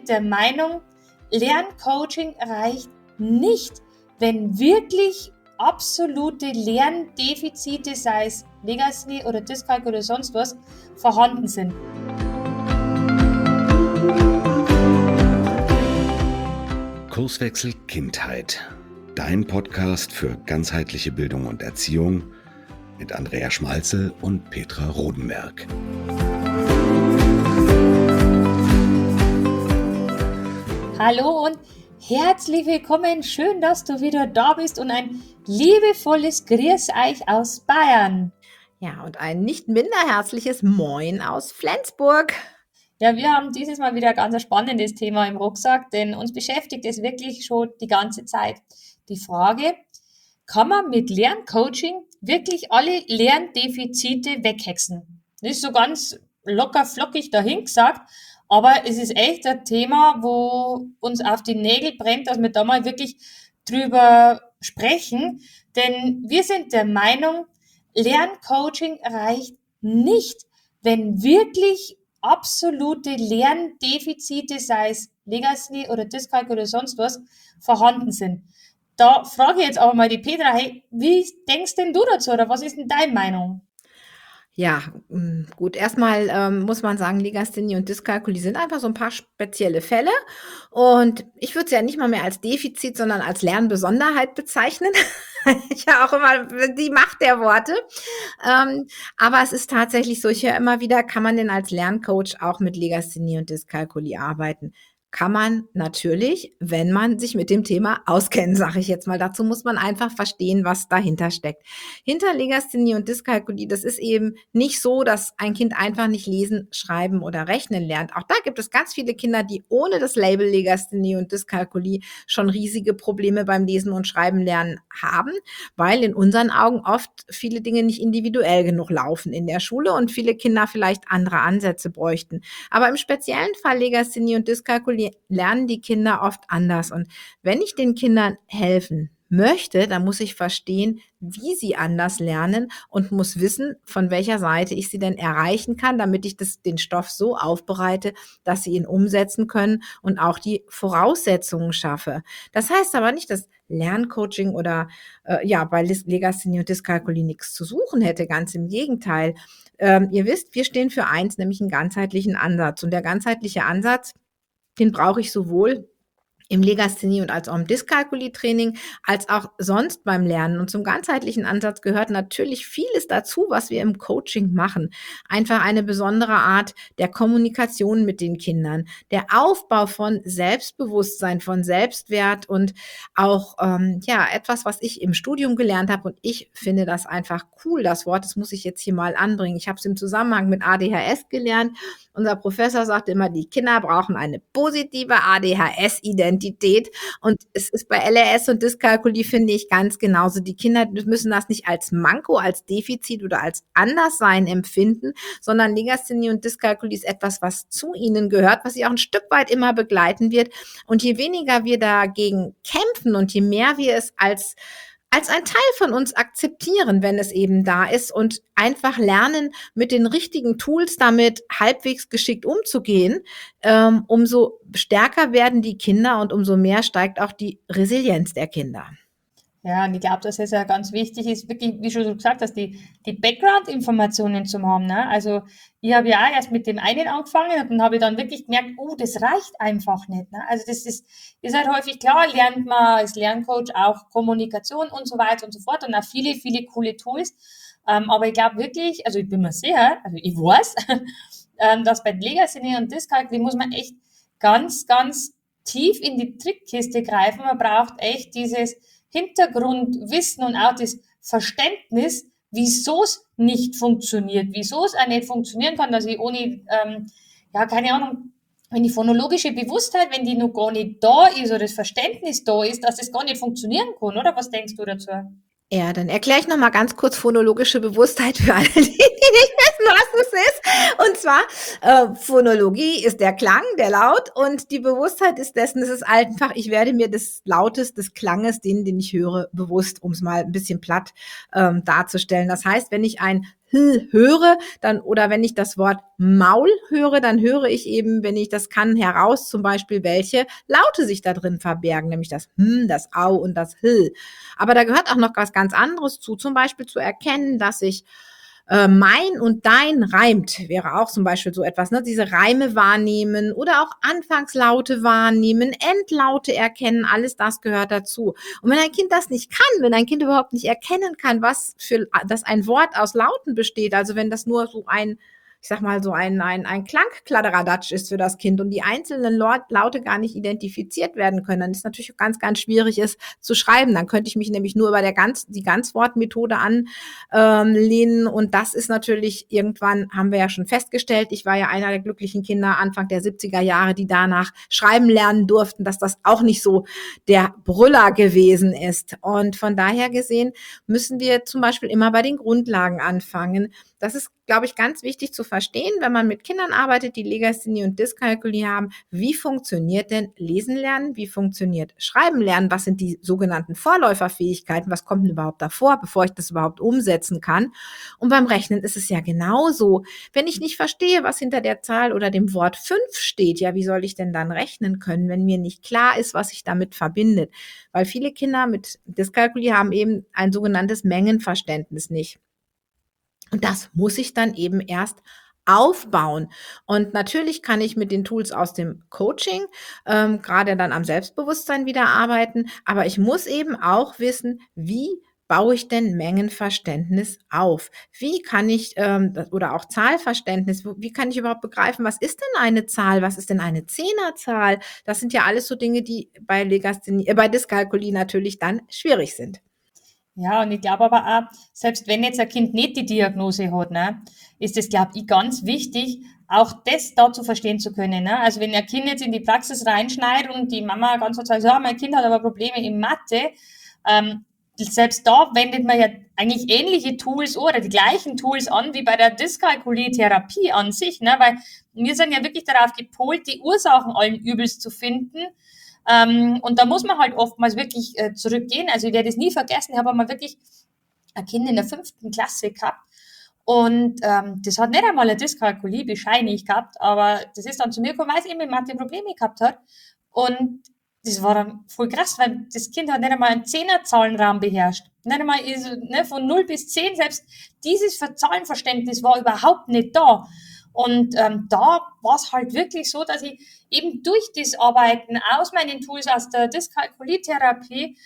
sind der Meinung, Lerncoaching reicht nicht, wenn wirklich absolute Lerndefizite, sei es Legasthenie oder Dyskalkulie oder sonst was, vorhanden sind. Kurswechsel Kindheit. Dein Podcast für ganzheitliche Bildung und Erziehung mit Andrea Schmalzel und Petra Rodenberg. Hallo und herzlich willkommen. Schön, dass du wieder da bist und ein liebevolles Grüß euch aus Bayern. Ja, und ein nicht minder herzliches Moin aus Flensburg. Ja, wir haben dieses Mal wieder ein ganz spannendes Thema im Rucksack, denn uns beschäftigt es wirklich schon die ganze Zeit. Die Frage, kann man mit Lerncoaching wirklich alle Lerndefizite weghexen? Das ist so ganz locker flockig dahin gesagt, aber es ist echt ein Thema, wo uns auf die Nägel brennt, dass wir da mal wirklich drüber sprechen, denn wir sind der Meinung, Lerncoaching reicht nicht, wenn wirklich absolute Lerndefizite, sei es Legasthenie oder Dyskalkulie oder sonst was, vorhanden sind. Da frage ich jetzt aber mal die Petra, hey, wie denkst denn du dazu oder was ist denn deine Meinung? Ja, gut, erstmal muss man sagen, Legasthenie und Dyskalkulie sind einfach so ein paar spezielle Fälle. Und ich würde es ja nicht mal mehr als Defizit, sondern als Lernbesonderheit bezeichnen. Ja, auch immer die Macht der Worte. Aber es ist tatsächlich so, ich höre immer wieder, kann man denn als Lerncoach auch mit Legasthenie und Dyskalkulie arbeiten? Kann man natürlich, wenn man sich mit dem Thema auskennt, sage ich jetzt mal. Dazu muss man einfach verstehen, was dahinter steckt. Hinter Legasthenie und Dyskalkulie, das ist eben nicht so, dass ein Kind einfach nicht lesen, schreiben oder rechnen lernt. Auch da gibt es ganz viele Kinder, die ohne das Label Legasthenie und Dyskalkulie schon riesige Probleme beim Lesen und Schreiben lernen haben, weil in unseren Augen oft viele Dinge nicht individuell genug laufen in der Schule und viele Kinder vielleicht andere Ansätze bräuchten. Aber im speziellen Fall Legasthenie und Dyskalkulie lernen die Kinder oft anders. Und wenn ich den Kindern helfen möchte, dann muss ich verstehen, wie sie anders lernen und muss wissen, von welcher Seite ich sie denn erreichen kann, damit ich den Stoff so aufbereite, dass sie ihn umsetzen können und auch die Voraussetzungen schaffe. Das heißt aber nicht, dass Lerncoaching oder bei Legasthenie und Dyskalkulie nichts zu suchen hätte, ganz im Gegenteil. Ihr wisst, wir stehen für eins, nämlich einen ganzheitlichen Ansatz. Und der ganzheitliche Ansatz, den brauche ich sowohl im Legasthenie und als auch im Dyskalkulie-Training, als auch sonst beim Lernen. Und zum ganzheitlichen Ansatz gehört natürlich vieles dazu, was wir im Coaching machen. Einfach eine besondere Art der Kommunikation mit den Kindern, der Aufbau von Selbstbewusstsein, von Selbstwert und auch etwas, was ich im Studium gelernt habe. Und ich finde das einfach cool, das Wort, das muss ich jetzt hier mal anbringen. Ich habe es im Zusammenhang mit ADHS gelernt. Unser Professor sagte immer, die Kinder brauchen eine positive ADHS-Identität. Und es ist bei LRS und Dyskalkulie, finde ich, ganz genauso. Die Kinder müssen das nicht als Manko, als Defizit oder als Anderssein empfinden, sondern Legasthenie und Dyskalkulie ist etwas, was zu ihnen gehört, was sie auch ein Stück weit immer begleiten wird. Und je weniger wir dagegen kämpfen und je mehr wir es als ein Teil von uns akzeptieren, wenn es eben da ist und einfach lernen, mit den richtigen Tools damit halbwegs geschickt umzugehen, umso stärker werden die Kinder und umso mehr steigt auch die Resilienz der Kinder. Ja, und ich glaube, dass es ja ganz wichtig ist, wirklich, wie schon du gesagt hast, die Background-Informationen zu haben. Ne? Also ich habe ja auch erst mit dem einen angefangen und dann habe ich dann wirklich gemerkt, das reicht einfach nicht. Ne? Also das ist halt häufig klar, lernt man als Lerncoach auch Kommunikation und so weiter und so fort und auch viele, viele coole Tools. Aber ich glaube wirklich, also ich bin mir sicher, also ich weiß, dass bei Legasthenie und Dyskalkulie muss man echt ganz, ganz tief in die Trickkiste greifen. Man braucht echt dieses Hintergrundwissen und auch das Verständnis, wieso es nicht funktioniert, wieso es auch nicht funktionieren kann, dass ich ohne, keine Ahnung, wenn die phonologische Bewusstheit, wenn die noch gar nicht da ist oder das Verständnis da ist, dass das gar nicht funktionieren kann, oder? Was denkst du dazu? Ja, dann erkläre ich noch mal ganz kurz phonologische Bewusstheit für alle, die nicht wissen, was es ist. Und zwar, Phonologie ist der Klang, der Laut, und die Bewusstheit ist dessen, es ist einfach, ich werde mir des Lautes, des Klanges, den ich höre, bewusst, um es mal ein bisschen platt darzustellen. Das heißt, wenn ich ein höre, dann, oder wenn ich das Wort Maul höre, dann höre ich eben, wenn ich das kann, heraus zum Beispiel, welche Laute sich da drin verbergen, nämlich das das Au und das Aber da gehört auch noch was ganz anderes zu, zum Beispiel zu erkennen, dass sich mein und dein reimt, wäre auch zum Beispiel so etwas, ne? Diese Reime wahrnehmen oder auch Anfangslaute wahrnehmen, Endlaute erkennen, alles das gehört dazu. Und wenn ein Kind das nicht kann, wenn ein Kind überhaupt nicht erkennen kann, dass ein Wort aus Lauten besteht, also wenn das nur so ich sag mal, so ein Klangkladderadatsch ist für das Kind und die einzelnen Laute gar nicht identifiziert werden können, dann ist natürlich ganz, ganz schwierig, es zu schreiben. Dann könnte ich mich nämlich nur über die Ganzwortmethode anlehnen und das ist natürlich, irgendwann haben wir ja schon festgestellt, ich war ja einer der glücklichen Kinder Anfang der 70er Jahre, die danach schreiben lernen durften, dass das auch nicht so der Brüller gewesen ist. Und von daher gesehen müssen wir zum Beispiel immer bei den Grundlagen anfangen. Das ist, glaube ich, ganz wichtig zu verstehen, wenn man mit Kindern arbeitet, die Legasthenie und Dyskalkulie haben. Wie funktioniert denn Lesen lernen? Wie funktioniert Schreiben lernen? Was sind die sogenannten Vorläuferfähigkeiten? Was kommt denn überhaupt davor, bevor ich das überhaupt umsetzen kann? Und beim Rechnen ist es ja genauso. Wenn ich nicht verstehe, was hinter der Zahl oder dem Wort 5 steht, ja, wie soll ich denn dann rechnen können, wenn mir nicht klar ist, was sich damit verbindet? Weil viele Kinder mit Dyskalkulie haben eben ein sogenanntes Mengenverständnis nicht. Und das muss ich dann eben erst aufbauen. Und natürlich kann ich mit den Tools aus dem Coaching gerade dann am Selbstbewusstsein wieder arbeiten, aber ich muss eben auch wissen, wie baue ich denn Mengenverständnis auf? Wie kann ich, oder auch Zahlverständnis, wie kann ich überhaupt begreifen, was ist denn eine Zahl, was ist denn eine Zehnerzahl? Das sind ja alles so Dinge, die bei Dyskalkulie natürlich dann schwierig sind. Ja, und ich glaube aber auch, selbst wenn jetzt ein Kind nicht die Diagnose hat, ne, ist es, glaube ich, ganz wichtig, auch das da zu verstehen zu können. Ne? Also wenn ein Kind jetzt in die Praxis reinschneit und die Mama ganz klar sagt, ja, mein Kind hat aber Probleme in Mathe, selbst da wendet man ja eigentlich ähnliche Tools oder die gleichen Tools an wie bei der Dyskalkulie-Therapie an sich, ne? Weil wir sind ja wirklich darauf gepolt, die Ursachen allen Übels zu finden. Und da muss man halt oftmals wirklich zurückgehen. Also ich werde es nie vergessen, ich habe einmal wirklich ein Kind in der 5. Klasse gehabt und das hat nicht einmal eine Dyskalkulie bescheinigt gehabt, aber das ist dann zu mir gekommen, weil es eben mit Mathe Probleme gehabt hat. Und das war dann voll krass, weil das Kind hat nicht einmal einen Zehnerzahlenraum beherrscht. Nicht einmal von 0 bis 10, selbst dieses Zahlenverständnis war überhaupt nicht da. Und da war es halt wirklich so, dass ich eben durch das Arbeiten aus meinen Tools, aus der Dyskalkulie-Therapie,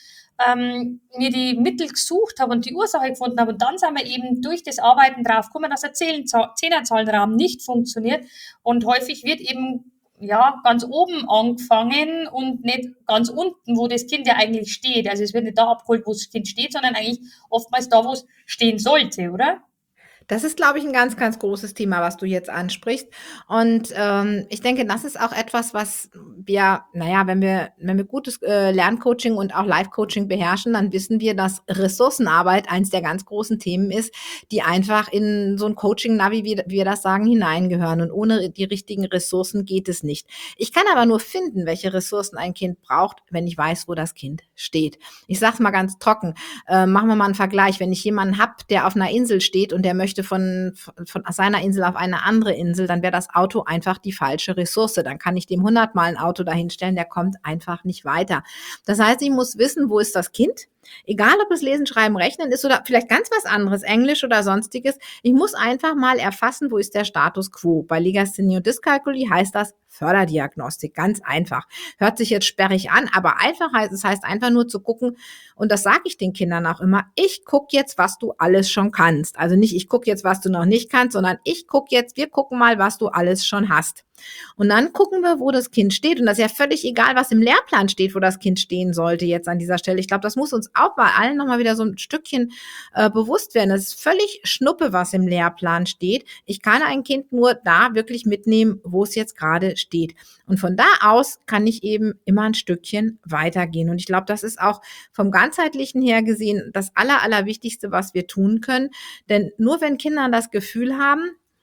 mir die Mittel gesucht habe und die Ursache gefunden habe. Und dann sind wir eben durch das Arbeiten drauf gekommen, dass der Zehnerzahlenraum nicht funktioniert. Und häufig wird eben ganz oben angefangen und nicht ganz unten, wo das Kind ja eigentlich steht. Also es wird nicht da abgeholt, wo das Kind steht, sondern eigentlich oftmals da, wo es stehen sollte, oder? Das ist, glaube ich, ein ganz, ganz großes Thema, was du jetzt ansprichst. Und ich denke, das ist auch etwas, was wir, wenn wir gutes Lerncoaching und auch Life-Coaching beherrschen, dann wissen wir, dass Ressourcenarbeit eins der ganz großen Themen ist, die einfach in so ein Coaching-Navi, wie wir das sagen, hineingehören. Und ohne die richtigen Ressourcen geht es nicht. Ich kann aber nur finden, welche Ressourcen ein Kind braucht, wenn ich weiß, wo das Kind steht. Ich sage es mal ganz trocken. Machen wir mal einen Vergleich. Wenn ich jemanden habe, der auf einer Insel steht und der möchte von seiner Insel auf eine andere Insel, dann wäre das Auto einfach die falsche Ressource. Dann kann ich dem 100-mal ein Auto dahinstellen, der kommt einfach nicht weiter. Das heißt, ich muss wissen, wo ist das Kind? Egal, ob es Lesen, Schreiben, Rechnen ist oder vielleicht ganz was anderes, Englisch oder sonstiges. Ich muss einfach mal erfassen, wo ist der Status quo. Bei Legasthenie und Dyskalkulie heißt das Förderdiagnostik, ganz einfach. Hört sich jetzt sperrig an, aber einfach heißt es einfach nur zu gucken, und das sage ich den Kindern auch immer, ich gucke jetzt, was du alles schon kannst. Also nicht, ich gucke jetzt, was du noch nicht kannst, sondern wir gucken mal, was du alles schon hast. Und dann gucken wir, wo das Kind steht. Und das ist ja völlig egal, was im Lehrplan steht, wo das Kind stehen sollte jetzt an dieser Stelle. Ich glaube, das muss uns auch bei allen nochmal wieder so ein Stückchen bewusst werden. Es ist völlig Schnuppe, was im Lehrplan steht. Ich kann ein Kind nur da wirklich mitnehmen, wo es jetzt gerade steht. Und von da aus kann ich eben immer ein Stückchen weitergehen. Und ich glaube, das ist auch vom ganzheitlichen her gesehen das Allerwichtigste, was wir tun können. Denn nur wenn Kinder das Gefühl haben,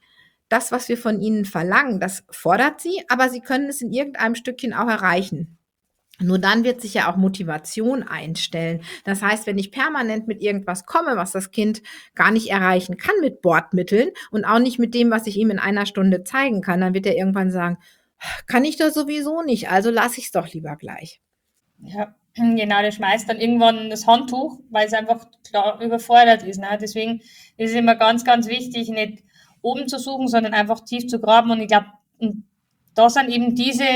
das, was wir von ihnen verlangen, das fordert sie, aber sie können es in irgendeinem Stückchen auch erreichen. Nur dann wird sich ja auch Motivation einstellen. Das heißt, wenn ich permanent mit irgendwas komme, was das Kind gar nicht erreichen kann mit Bordmitteln und auch nicht mit dem, was ich ihm in einer Stunde zeigen kann, dann wird er irgendwann sagen, kann ich das sowieso nicht, also lasse ich es doch lieber gleich. Ja, genau, der schmeißt dann irgendwann das Handtuch, weil es einfach klar überfordert ist. Ne? Deswegen ist es immer ganz, ganz wichtig, nicht oben zu suchen, sondern einfach tief zu graben. Und ich glaube, da sind eben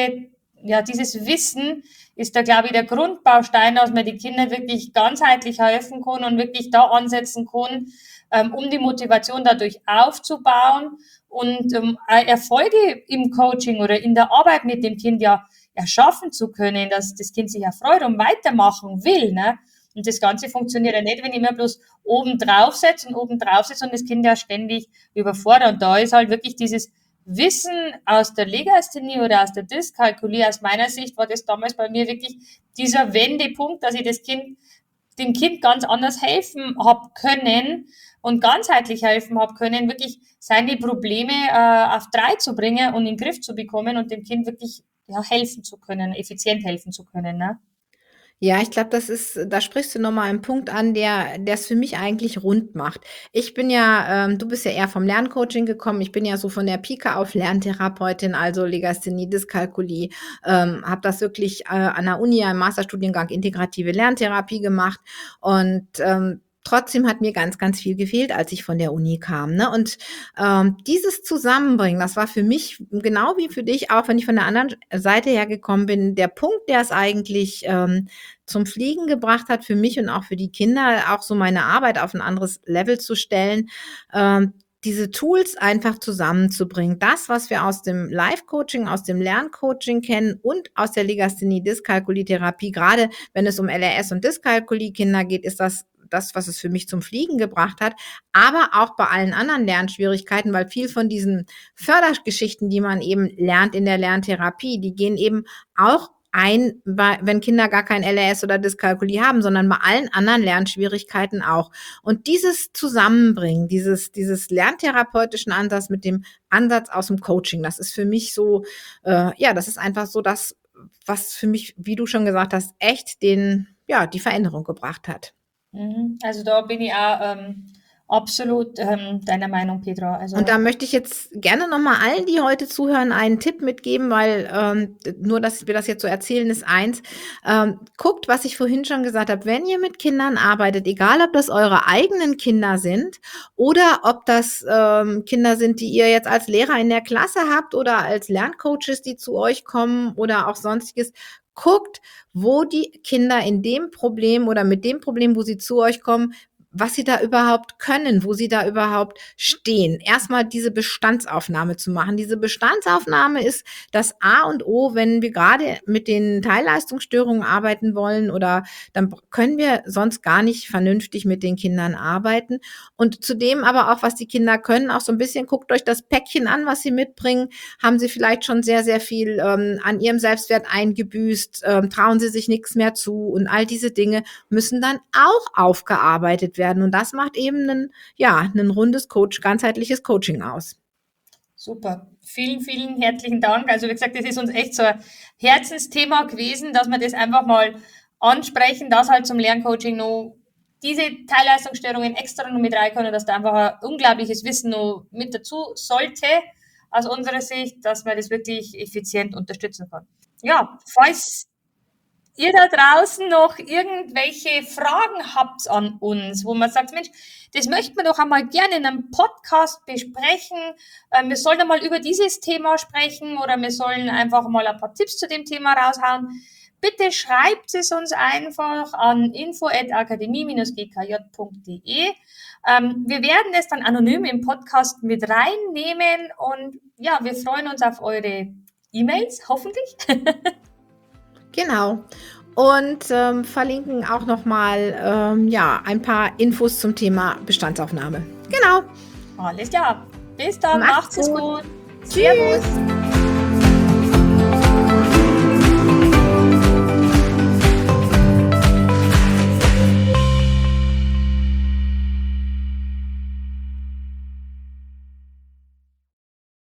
dieses Wissen ist da, glaube ich, der Grundbaustein, dass man die Kinder wirklich ganzheitlich helfen kann und wirklich da ansetzen kann, um die Motivation dadurch aufzubauen und Erfolge im Coaching oder in der Arbeit mit dem Kind ja erschaffen zu können, dass das Kind sich ja freut und weitermachen will. Ne? Und das Ganze funktioniert ja nicht, wenn ich immer bloß oben drauf setze und das Kind ja ständig überfordert. Und da ist halt wirklich dieses Wissen aus der Legasthenie oder aus der Dyskalkulie, aus meiner Sicht war das damals bei mir wirklich dieser Wendepunkt, dass ich dem Kind ganz anders helfen habe können und ganzheitlich helfen habe können, wirklich seine Probleme auf 3 zu bringen und in den Griff zu bekommen und dem Kind wirklich helfen zu können, effizient helfen zu können. Ne? Ja, ich glaube, da sprichst du noch mal einen Punkt an, der es für mich eigentlich rund macht. Ich bin ja du bist ja eher vom Lerncoaching gekommen. Ich bin ja so von der Pike auf Lerntherapeutin, also Legasthenie, Dyskalkulie, habe das wirklich, an der Uni im Masterstudiengang Integrative Lerntherapie gemacht und, trotzdem hat mir ganz, ganz viel gefehlt, als ich von der Uni kam, ne? Und, dieses Zusammenbringen, das war für mich genau wie für dich, auch wenn ich von der anderen Seite her gekommen bin, der Punkt, der es eigentlich, zum Fliegen gebracht hat für mich und auch für die Kinder, auch so meine Arbeit auf ein anderes Level zu stellen, diese Tools einfach zusammenzubringen. Das, was wir aus dem Life-Coaching, aus dem Lerncoaching kennen und aus der Legasthenie-Dyskalkulie-Therapie, gerade wenn es um LRS und Dyskalkulie-Kinder geht, ist das, was es für mich zum Fliegen gebracht hat, aber auch bei allen anderen Lernschwierigkeiten, weil viel von diesen Fördergeschichten, die man eben lernt in der Lerntherapie, die gehen eben auch wenn Kinder gar kein LRS oder Dyskalkulie haben, sondern bei allen anderen Lernschwierigkeiten auch. Und dieses Zusammenbringen, dieses lerntherapeutischen Ansatz mit dem Ansatz aus dem Coaching, das ist für mich so, das ist einfach so das, was für mich, wie du schon gesagt hast, echt die Veränderung gebracht hat. Also da bin ich auch absolut deiner Meinung, Petra. Also Und da möchte ich jetzt gerne nochmal allen, die heute zuhören, einen Tipp mitgeben, weil nur, dass wir das jetzt so erzählen, ist eins. Guckt, was ich vorhin schon gesagt habe, wenn ihr mit Kindern arbeitet, egal ob das eure eigenen Kinder sind oder ob das Kinder sind, die ihr jetzt als Lehrer in der Klasse habt oder als Lerncoaches, die zu euch kommen oder auch sonstiges, guckt, wo die Kinder in dem Problem oder mit dem Problem, wo sie zu euch kommen, was sie da überhaupt können, wo sie da überhaupt stehen. Erstmal diese Bestandsaufnahme zu machen. Diese Bestandsaufnahme ist das A und O, wenn wir gerade mit den Teilleistungsstörungen arbeiten wollen oder dann können wir sonst gar nicht vernünftig mit den Kindern arbeiten. Und zudem aber auch, was die Kinder können, auch so ein bisschen, guckt euch das Päckchen an, was sie mitbringen. Haben sie vielleicht schon sehr, sehr viel an ihrem Selbstwert eingebüßt? Trauen sie sich nichts mehr zu? Und all diese Dinge müssen dann auch aufgearbeitet werden. Und das macht eben ein rundes ganzheitliches Coaching aus. Super. Vielen, vielen herzlichen Dank. Also wie gesagt, das ist uns echt so ein Herzensthema gewesen, dass wir das einfach mal ansprechen, dass halt zum Lerncoaching noch diese Teilleistungsstörungen extra noch mit reinkommen, dass da einfach ein unglaubliches Wissen noch mit dazu sollte, aus unserer Sicht, dass man das wirklich effizient unterstützen kann. Ja, falls ihr da draußen noch irgendwelche Fragen habt an uns, wo man sagt, Mensch, das möchten wir doch einmal gerne in einem Podcast besprechen. Wir sollen einmal über dieses Thema sprechen oder wir sollen einfach mal ein paar Tipps zu dem Thema raushauen. Bitte schreibt es uns einfach an info@akademie-gkj.de. Wir werden es dann anonym im Podcast mit reinnehmen und ja, wir freuen uns auf eure E-Mails, hoffentlich. Genau. Und verlinken auch nochmal ein paar Infos zum Thema Bestandsaufnahme. Genau. Alles klar. Bis dann. Macht's es gut. Tschüss.